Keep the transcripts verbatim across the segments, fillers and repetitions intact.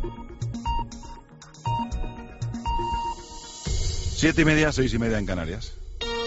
Siete y media, seis y media en Canarias.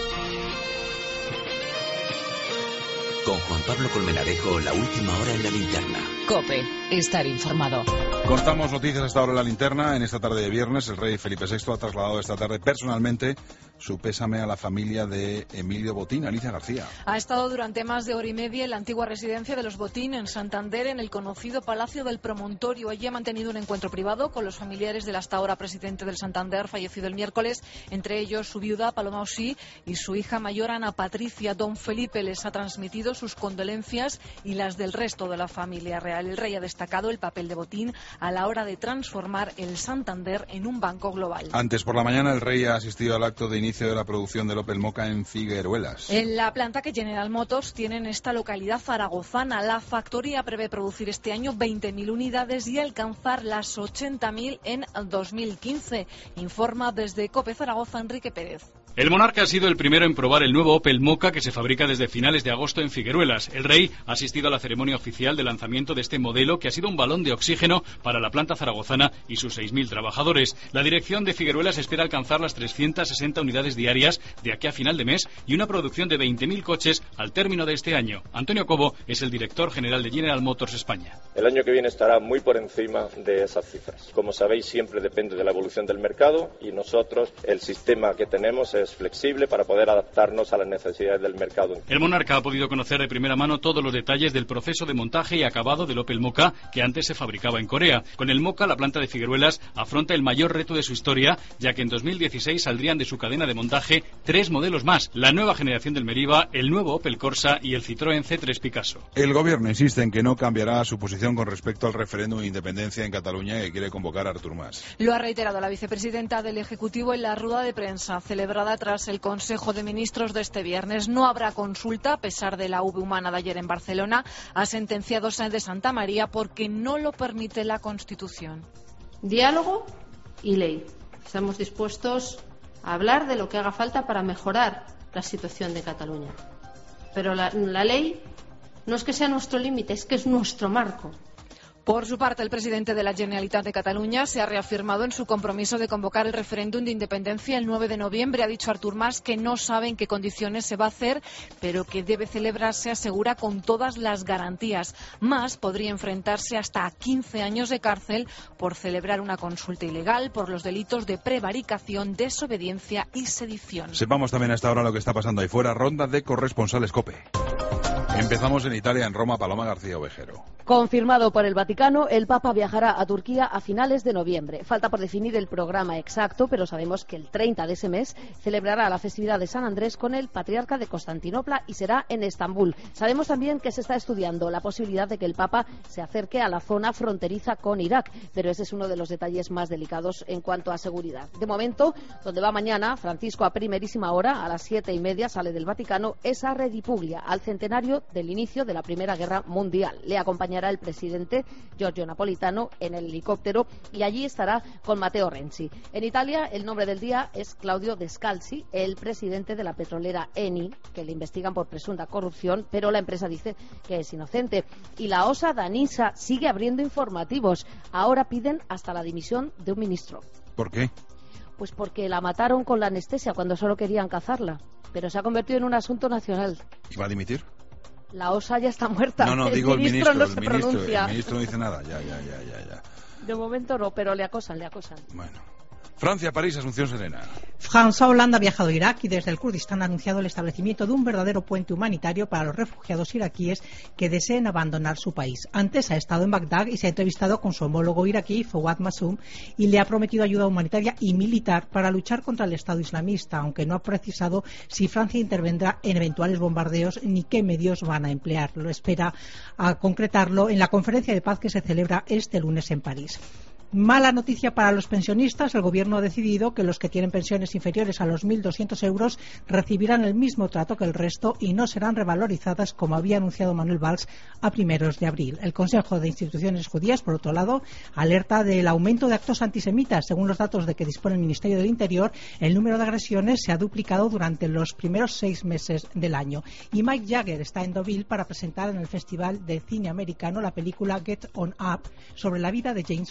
Con Juan Pablo Colmenarejo, la última hora en la linterna. COPE, estar informado. Contamos noticias hasta ahora en la linterna. En esta tarde de viernes, el rey Felipe sexto ha trasladado esta tarde personalmente su pésame a la familia de Emilio Botín. Alicia García. Ha estado durante más de hora y media en la antigua residencia de los Botín en Santander, en el conocido Palacio del Promontorio. Allí ha mantenido un encuentro privado con los familiares del hasta ahora presidente del Santander, fallecido el miércoles, entre ellos su viuda Paloma Osí y su hija mayor Ana Patricia. Don Felipe les ha transmitido sus condolencias y las del resto de la familia real. El rey ha destacado el papel de Botín a la hora de transformar el Santander en un banco global. Antes por la mañana, el rey ha asistido al acto de inicio de la producción del Opel Mokka en Figueruelas. En la planta que General Motors tiene en esta localidad zaragozana, la factoría prevé producir este año veinte mil unidades y alcanzar las ochenta mil en dos mil quince. Informa desde COPE Zaragoza Enrique Pérez. El monarca ha sido el primero en probar el nuevo Opel Mokka, que se fabrica desde finales de agosto en Figueruelas. El rey ha asistido a la ceremonia oficial de lanzamiento de este modelo, que ha sido un balón de oxígeno para la planta zaragozana y sus seis mil trabajadores. La dirección de Figueruelas espera alcanzar las trescientas sesenta unidades diarias de aquí a final de mes y una producción de veinte mil coches al término de este año. Antonio Cobo es el director general de General Motors España. El año que viene estará muy por encima de esas cifras. Como sabéis, siempre depende de la evolución del mercado y nosotros, el sistema que tenemos es flexible para poder adaptarnos a las necesidades del mercado. El monarca ha podido conocer de primera mano todos los detalles del proceso de montaje y acabado del Opel Mokka, que antes se fabricaba en Corea. Con el Mokka, la planta de Figueruelas afronta el mayor reto de su historia, ya que en dos mil dieciséis saldrían de su cadena de montaje tres modelos más: la nueva generación del Meriva, el nuevo Opel Corsa y el Citroën C tres Picasso. El gobierno insiste en que no cambiará su posición con respecto al referéndum de independencia en Cataluña que quiere convocar a Artur Mas. Lo ha reiterado la vicepresidenta del Ejecutivo en la rueda de prensa celebrada tras el Consejo de Ministros de este viernes. No habrá consulta, a pesar de la V humana de ayer en Barcelona, ha sentenciado Sáenz de Santa María, porque no lo permite la Constitución. Diálogo y ley. Estamos dispuestos a hablar de lo que haga falta para mejorar la situación de Cataluña. Pero la, la ley no es que sea nuestro límite, es que es nuestro marco. Por su parte, el presidente de la Generalitat de Cataluña se ha reafirmado en su compromiso de convocar el referéndum de independencia el nueve de noviembre. Ha dicho Artur Mas que no sabe en qué condiciones se va a hacer, pero que debe celebrarse, asegura, con todas las garantías. Mas podría enfrentarse hasta a quince años de cárcel por celebrar una consulta ilegal por los delitos de prevaricación, desobediencia y sedición. Sepamos también hasta ahora lo que está pasando ahí fuera. Ronda de corresponsales COPE. Empezamos en Italia, en Roma. Paloma García Ovejero. Confirmado por el Vaticano, el Papa viajará a Turquía a finales de noviembre. Falta por definir el programa exacto, pero sabemos que el treinta de ese mes celebrará la festividad de San Andrés con el patriarca de Constantinopla y será en Estambul. Sabemos también que se está estudiando la posibilidad de que el Papa se acerque a la zona fronteriza con Irak, pero ese es uno de los detalles más delicados en cuanto a seguridad. De momento, donde va mañana, Francisco a primerísima hora, a las siete y media, sale del Vaticano, es a Redipuglia, al centenario del inicio de la Primera Guerra Mundial. Le acompañará el presidente Giorgio Napolitano en el helicóptero y allí estará con Matteo Renzi. En Italia, el nombre del día es Claudio Descalzi, el presidente de la petrolera Eni, que le investigan por presunta corrupción, pero la empresa dice que es inocente. Y la osa danesa sigue abriendo informativos. Ahora piden hasta la dimisión de un ministro. ¿Por qué? Pues porque la mataron con la anestesia cuando solo querían cazarla. Pero se ha convertido en un asunto nacional. ¿Y va a dimitir? La osa ya está muerta. No, no, el digo ministro el ministro. no el, se ministro pronuncia. el ministro no dice nada. Ya, ya, ya, ya, ya. De momento no, pero le acosan, le acosan. Bueno. Francia, París, Asunción Serena. François Hollande ha viajado a Irak y desde el Kurdistán ha anunciado el establecimiento de un verdadero puente humanitario para los refugiados iraquíes que deseen abandonar su país. Antes ha estado en Bagdad y se ha entrevistado con su homólogo iraquí, Fouad Massoum, y le ha prometido ayuda humanitaria y militar para luchar contra el Estado islamista, aunque no ha precisado si Francia intervendrá en eventuales bombardeos ni qué medios van a emplear. Lo espera a concretarlo en la conferencia de paz que se celebra este lunes en París. Mala noticia para los pensionistas. El Gobierno ha decidido que los que tienen pensiones inferiores a los mil doscientos euros recibirán el mismo trato que el resto y no serán revalorizadas, como había anunciado Manuel Valls a primeros de abril. El Consejo de Instituciones Judías, por otro lado, alerta del aumento de actos antisemitas. Según los datos de que dispone el Ministerio del Interior, el número de agresiones se ha duplicado durante los primeros seis meses del año. Y Mike Jagger está en Deauville para presentar en el Festival de Cine Americano la película Get On Up, sobre la vida de James Brown, de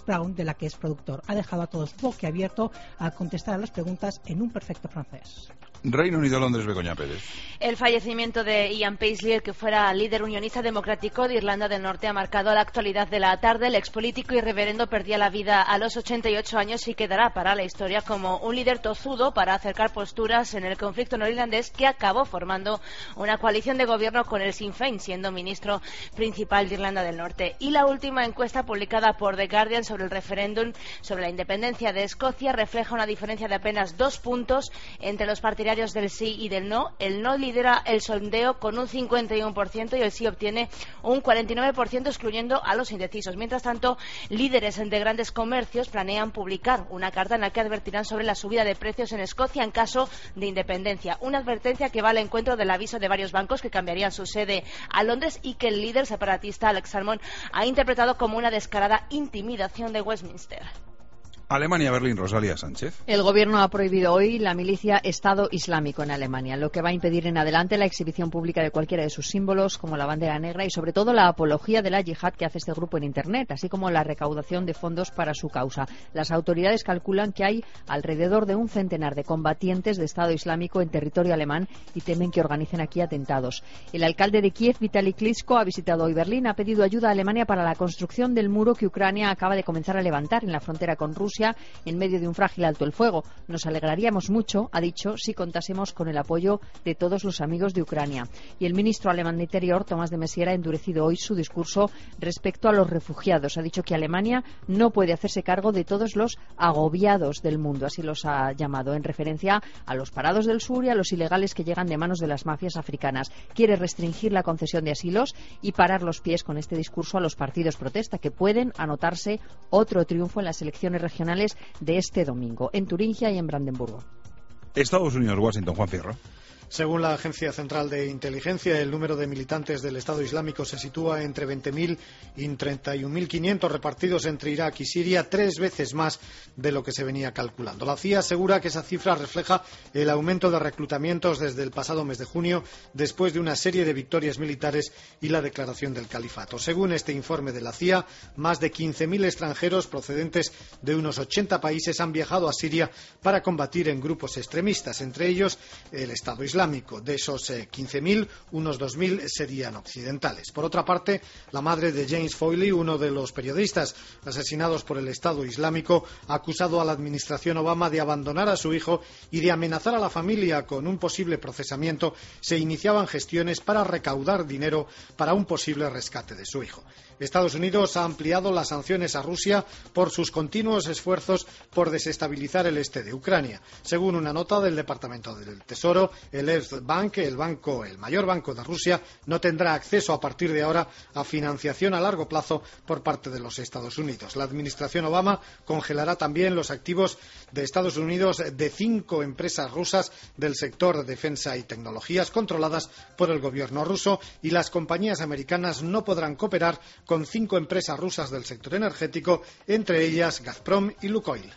la que es productor. Ha dejado a todos boquiabierto al contestar a las preguntas en un perfecto francés. Reino Unido, Londres, Begoña Pérez. El fallecimiento de Ian Paisley, el que fuera líder unionista democrático de Irlanda del Norte, ha marcado la actualidad de la tarde. El expolítico y reverendo perdía la vida a los ochenta y ocho años y quedará para la historia como un líder tozudo para acercar posturas en el conflicto norirlandés, que acabó formando una coalición de gobierno con el Sinn Féin, siendo ministro principal de Irlanda del Norte. Y la última encuesta publicada por The Guardian sobre el referéndum sobre la independencia de Escocia refleja una diferencia de apenas dos puntos entre los partidarios del sí y del no. El no lidera el sondeo con un cincuenta y uno por ciento y el sí obtiene un cuarenta y nueve por ciento, excluyendo a los indecisos. Mientras tanto, líderes de grandes comercios planean publicar una carta en la que advertirán sobre la subida de precios en Escocia en caso de independencia. Una advertencia que va al encuentro del aviso de varios bancos que cambiarían su sede a Londres y que el líder separatista Alex Salmond ha interpretado como una descarada intimidación de Westminster. Alemania, Berlín, Rosalía Sánchez. El gobierno ha prohibido hoy la milicia Estado Islámico en Alemania, lo que va a impedir en adelante la exhibición pública de cualquiera de sus símbolos, como la bandera negra, y sobre todo la apología de la yihad que hace este grupo en Internet, así como la recaudación de fondos para su causa. Las autoridades calculan que hay alrededor de un centenar de combatientes de Estado Islámico en territorio alemán y temen que organicen aquí atentados. El alcalde de Kiev, Vitaly Klitschko, ha visitado hoy Berlín, ha pedido ayuda a Alemania para la construcción del muro que Ucrania acaba de comenzar a levantar en la frontera con Rusia, en medio de un frágil alto el fuego. Nos alegraríamos mucho, ha dicho, si contásemos con el apoyo de todos los amigos de Ucrania. Y el ministro alemán de Interior, Tomás de Maizière, ha endurecido hoy su discurso respecto a los refugiados. Ha dicho que Alemania no puede hacerse cargo de todos los agobiados del mundo, así los ha llamado, en referencia a los parados del sur y a los ilegales que llegan de manos de las mafias africanas. Quiere restringir la concesión de asilos y parar los pies con este discurso a los partidos protesta, que pueden anotarse otro triunfo en las elecciones regionales de este domingo, en Turingia y en Brandenburgo. Estados Unidos, Washington, Juan Fierro. Según la Agencia Central de Inteligencia, el número de militantes del Estado Islámico se sitúa entre veinte mil y treinta y un mil quinientos repartidos entre Irak y Siria, tres veces más de lo que se venía calculando. La C I A asegura que esa cifra refleja el aumento de reclutamientos desde el pasado mes de junio, después de una serie de victorias militares y la declaración del califato. Según este informe de la C I A, más de quince mil extranjeros procedentes de unos ochenta países han viajado a Siria para combatir en grupos extremistas, entre ellos el Estado Islámico. De esos eh, quince mil, unos dos mil serían occidentales. Por otra parte, la madre de James Foley, uno de los periodistas asesinados por el Estado Islámico, ha acusado a la administración Obama de abandonar a su hijo y de amenazar a la familia con un posible procesamiento. Se iniciaban gestiones para recaudar dinero para un posible rescate de su hijo. Estados Unidos ha ampliado las sanciones a Rusia por sus continuos esfuerzos por desestabilizar el este de Ucrania. Según una nota del Departamento del Tesoro, el Erste Bank, el banco, el mayor banco de Rusia, no tendrá acceso a partir de ahora a financiación a largo plazo por parte de los Estados Unidos. La administración Obama congelará también los activos de Estados Unidos de cinco empresas rusas del sector de defensa y tecnologías controladas por el gobierno ruso, y las compañías americanas no podrán cooperar con cinco empresas rusas del sector energético, entre ellas Gazprom y Lukoil.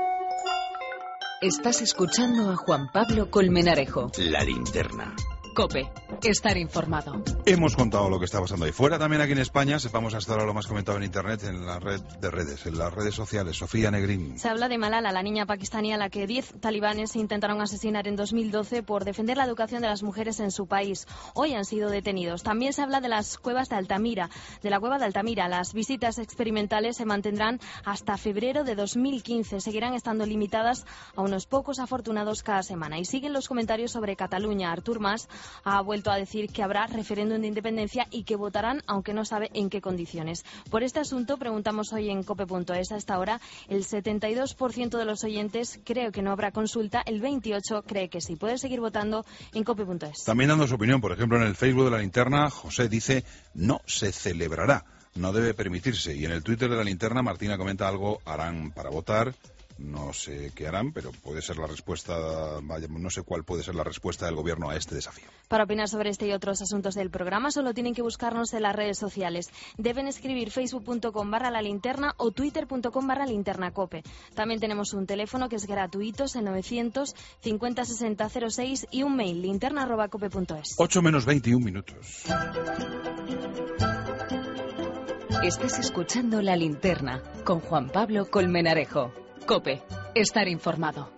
Estás escuchando a Juan Pablo Colmenarejo. La linterna. COPE. Estar informado. Hemos contado lo que está pasando ahí fuera, también aquí en España. Sepamos hasta ahora lo más comentado en Internet, en la red de redes, en las redes sociales. Sofía Negrín. Se habla de Malala, la niña pakistaní a la que diez talibanes intentaron asesinar en dos mil doce por defender la educación de las mujeres en su país. Hoy han sido detenidos. También se habla de las cuevas de Altamira, de la cueva de Altamira. Las visitas experimentales se mantendrán hasta febrero de dos mil quince. Seguirán estando limitadas a unos pocos afortunados cada semana. Y siguen los comentarios sobre Cataluña. Artur Mas ha vuelto a decir que habrá referéndum de independencia y que votarán, aunque no sabe en qué condiciones. Por este asunto preguntamos hoy en cope punto es. A esta hora el setenta y dos por ciento de los oyentes cree que no habrá consulta, el veintiocho por ciento cree que sí. Puede seguir votando en cope punto es. También dando su opinión, por ejemplo, en el Facebook de la linterna, José dice: no se celebrará, no debe permitirse. Y en el Twitter de la linterna, Martina comenta: algo harán para votar. No sé qué harán, pero puede ser la respuesta, vaya, no sé cuál puede ser la respuesta del gobierno a este desafío. Para opinar sobre este y otros asuntos del programa, solo tienen que buscarnos en las redes sociales. Deben escribir facebook punto com barra la linterna o twitter punto com barra linterna cope. También tenemos un teléfono que es gratuito, el novecientos cincuenta sesenta cero seis, y un mail, linterna arroba cope punto es. ocho menos veintiún minutos. Estás escuchando La Linterna con Juan Pablo Colmenarejo. COPE. Estar informado.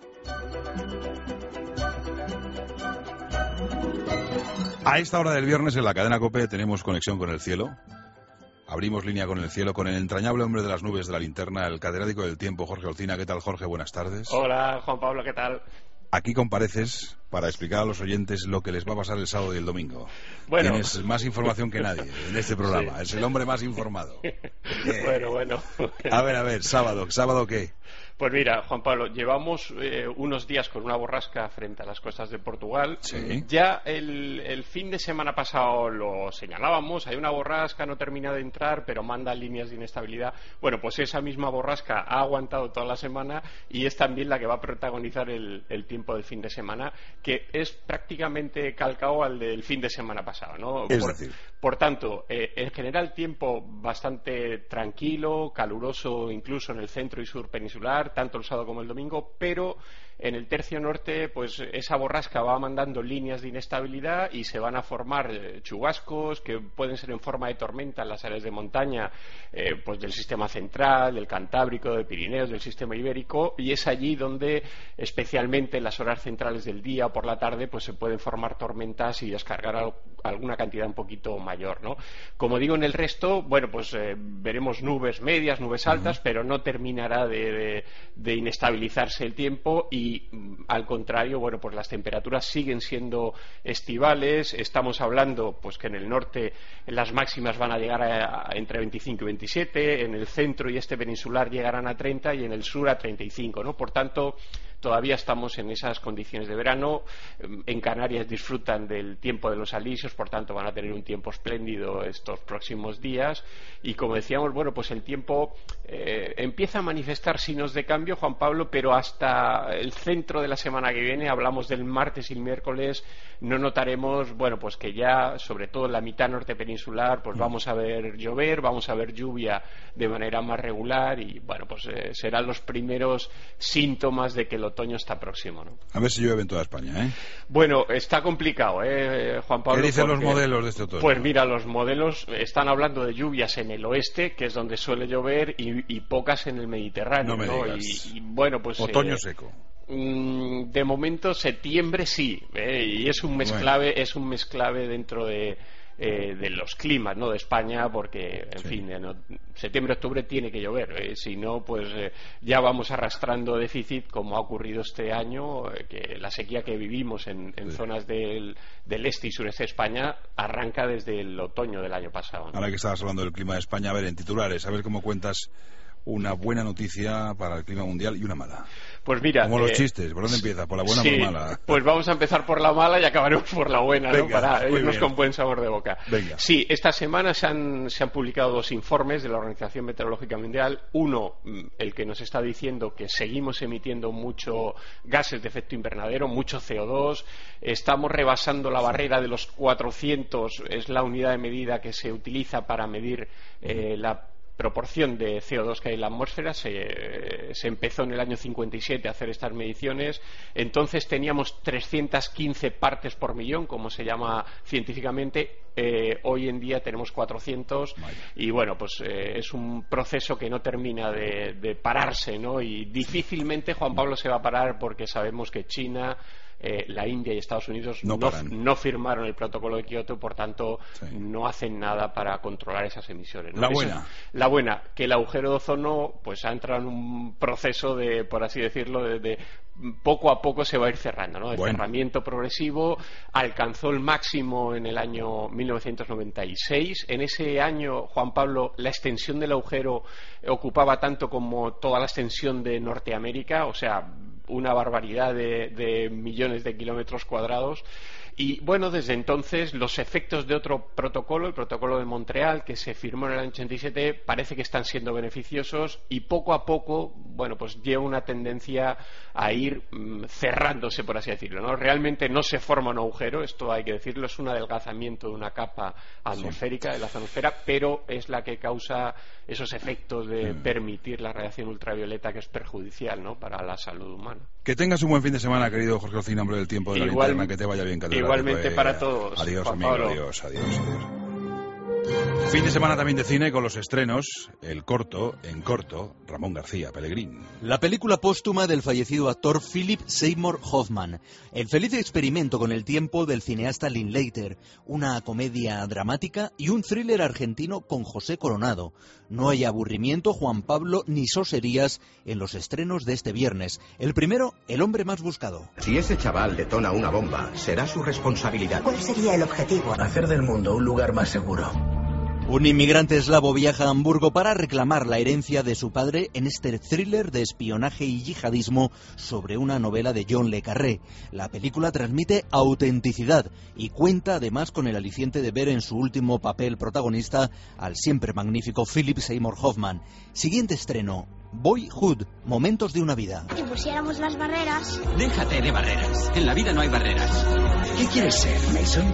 A esta hora del viernes en la cadena COPE tenemos conexión con el cielo. Abrimos línea con el cielo con el entrañable hombre de las nubes de La Linterna, el catedrático del tiempo, Jorge Olcina. ¿Qué tal, Jorge? Buenas tardes. Hola, Juan Pablo, ¿qué tal? Aquí compareces para explicar a los oyentes lo que les va a pasar el sábado y el domingo. Bueno. Tienes más información que nadie en este programa. Sí. Es el hombre más informado. Bueno, bueno. A ver, a ver, sábado. ¿Sábado qué? Pues mira, Juan Pablo, llevamos eh, unos días con una borrasca frente a las costas de Portugal. Sí. Ya el, el fin de semana pasado lo señalábamos, hay una borrasca, no termina de entrar, pero manda líneas de inestabilidad. Bueno, pues esa misma borrasca ha aguantado toda la semana y es también la que va a protagonizar el, el tiempo del fin de semana, que es prácticamente calcado al del fin de semana pasado, ¿no? Es por, decir... por tanto, eh, en general tiempo bastante tranquilo, caluroso incluso en el centro y sur peninsular, tanto el sábado como el domingo, pero en el tercio norte pues esa borrasca va mandando líneas de inestabilidad y se van a formar eh, chubascos que pueden ser en forma de tormenta en las áreas de montaña eh, pues del sistema central, del Cantábrico, de Pirineos, del sistema ibérico, y es allí donde especialmente en las horas centrales del día o por la tarde pues se pueden formar tormentas y descargar al, alguna cantidad un poquito mayor, ¿no? Como digo, en el resto, bueno, pues eh, veremos nubes medias, nubes altas, uh-huh. pero no terminará de, de, de inestabilizarse el tiempo y Y al contrario, bueno, pues las temperaturas siguen siendo estivales. Estamos hablando pues que en el norte las máximas van a llegar a, a entre veinticinco y veintisiete, en el centro y este peninsular llegarán a treinta y en el sur a treinta y cinco, ¿no? Por tanto, todavía estamos en esas condiciones de verano. En Canarias disfrutan del tiempo de los alisios, por tanto van a tener un tiempo espléndido estos próximos días. Y como decíamos, bueno, pues el tiempo eh, empieza a manifestar signos de cambio, Juan Pablo, pero hasta el centro de la semana que viene, hablamos del martes y el miércoles, no notaremos, bueno, pues que ya, sobre todo en la mitad norte peninsular, pues vamos a ver llover, vamos a ver lluvia de manera más regular y, bueno, pues eh, serán los primeros síntomas de que el otoño está próximo, ¿no? A ver si llueve en toda España, ¿eh? Bueno, está complicado, ¿eh, Juan Pablo? ¿Qué dicen porque, los modelos de este otoño? Pues mira, los modelos están hablando de lluvias en el oeste, que es donde suele llover, y, y pocas en el Mediterráneo, no me ¿no? digas. Y, y bueno, pues otoño eh, seco. De momento septiembre sí, ¿eh? Y es un mes bueno. clave, es un mes clave dentro de Eh, de los climas, ¿no?, de España, porque, en sí. fin, en septiembre, octubre tiene que llover, eh, si no, pues eh, ya vamos arrastrando déficit, como ha ocurrido este año, eh, que la sequía que vivimos en, en sí. zonas del, del este y sureste de España arranca desde el otoño del año pasado, ¿no? Ahora que estabas hablando del clima de España, a ver, en titulares, a ver cómo cuentas una buena noticia para el clima mundial y una mala. Pues mira, como los eh, chistes, ¿por dónde empieza? ¿Por la buena o sí, por la mala? Pues vamos a empezar por la mala y acabaremos por la buena, Venga, ¿no? Para irnos bien. con buen sabor de boca. Venga. Sí, esta semana se han, se han publicado dos informes de la Organización Meteorológica Mundial. Uno, el que nos está diciendo que seguimos emitiendo mucho gases de efecto invernadero, mucho C O dos. Estamos rebasando la barrera de los cuatrocientos, es la unidad de medida que se utiliza para medir eh, la proporción de C O dos que hay en la atmósfera. Se, se empezó en el año cincuenta y siete a hacer estas mediciones. Entonces teníamos trescientas quince partes por millón, como se llama científicamente. Eh, hoy en día tenemos cuatrocientos. Vaya. Y bueno, pues eh, es un proceso que no termina de, de pararse, ¿no? Y difícilmente, Juan Pablo, se va a parar, porque sabemos que China, Eh, la India y Estados Unidos no, no, no firmaron el protocolo de Kioto, por tanto sí. no hacen nada para controlar esas emisiones, ¿no? La Eso, buena. La buena, que el agujero de ozono pues ha entrado en un proceso de, por así decirlo, de, de poco a poco se va a ir cerrando, ¿no? El bueno. cerramiento progresivo alcanzó el máximo en el año mil novecientos noventa y seis. En ese año, Juan Pablo, la extensión del agujero ocupaba tanto como toda la extensión de Norteamérica, o sea, una barbaridad de, de millones de kilómetros cuadrados. Y bueno, desde entonces los efectos de otro protocolo, el protocolo de Montreal, que se firmó en el año ochenta y siete, parece que están siendo beneficiosos y poco a poco, bueno, pues lleva una tendencia a ir mmm, cerrándose, por así decirlo, ¿no? Realmente no se forma un agujero, esto hay que decirlo, es un adelgazamiento de una capa atmosférica, sí. de la atmósfera, pero es la que causa esos efectos de mm. permitir la radiación ultravioleta, que es perjudicial, ¿no?, para la salud humana. Que tengas un buen fin de semana, querido Jorge Olcina, hombre del tiempo de la Igual, linterna, que te vaya bien, catedrático. Igualmente eh, para todos. Adiós, Juan amigo, Pablo. adiós, adiós, adiós. Fin de semana también de cine con los estrenos, el corto, en corto, Ramón García Pellegrín. La película póstuma del fallecido actor Philip Seymour Hoffman. El feliz experimento con el tiempo del cineasta Linklater. Una comedia dramática y un thriller argentino con José Coronado. No hay aburrimiento, Juan Pablo, ni soserías en los estrenos de este viernes. El primero, El hombre más buscado. Si ese chaval detona una bomba, será su responsabilidad. ¿Cuál sería el objetivo? Hacer del mundo un lugar más seguro. Un inmigrante eslavo viaja a Hamburgo para reclamar la herencia de su padre en este thriller de espionaje y yihadismo sobre una novela de John le Carré. La película transmite autenticidad y cuenta además con el aliciente de ver en su último papel protagonista al siempre magnífico Philip Seymour Hoffman. Siguiente estreno, Boyhood, momentos de una vida. Si pusiéramos las barreras... Déjate de barreras. En la vida no hay barreras. ¿Qué quieres ser, Mason?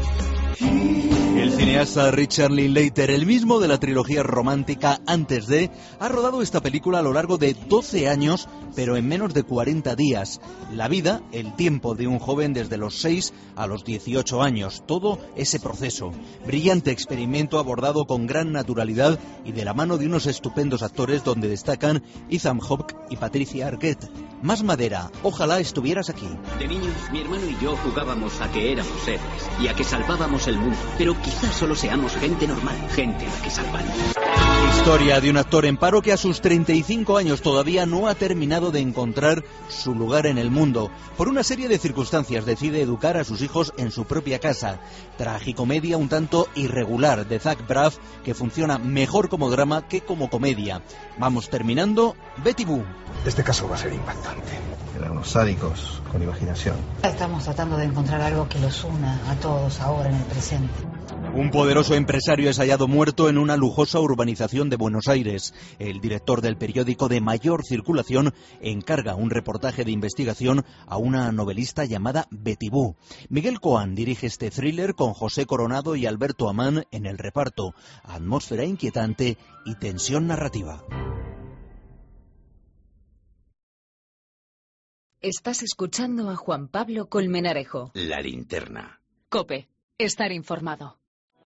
El cineasta Richard Linklater, el mismo de la trilogía romántica Antes de, ha rodado esta película a lo largo de doce años, pero en menos de cuarenta días. La vida, el tiempo de un joven desde los seis a los dieciocho años, todo ese proceso. Brillante experimento abordado con gran naturalidad y de la mano de unos estupendos actores donde destacan Ethan Hawke y Patricia Arquette. Más madera, ojalá estuvieras aquí. De niños, mi hermano y yo jugábamos a que éramos héroes y a que salvábamos el mundo, pero quizás solo seamos gente normal, gente a la que salvar. Historia de un actor en paro que a sus treinta y cinco años todavía no ha terminado de encontrar su lugar en el mundo. Por una serie de circunstancias decide educar a sus hijos en su propia casa. Tragicomedia un tanto irregular de Zach Braff que funciona mejor como drama que como comedia. Vamos terminando, Betty Boo. Este caso va a ser impactante. Eran unos sádicos con imaginación. Estamos tratando de encontrar algo que los una a todos ahora en el presente. Un poderoso empresario es hallado muerto en una lujosa urbanización de Buenos Aires. El director del periódico de mayor circulación encarga un reportaje de investigación a una novelista llamada Betty Boo. Miguel Coan dirige este thriller con José Coronado y Alberto Amán en el reparto. Atmósfera inquietante y tensión narrativa. Estás escuchando a Juan Pablo Colmenarejo. La linterna. COPE. Estar informado.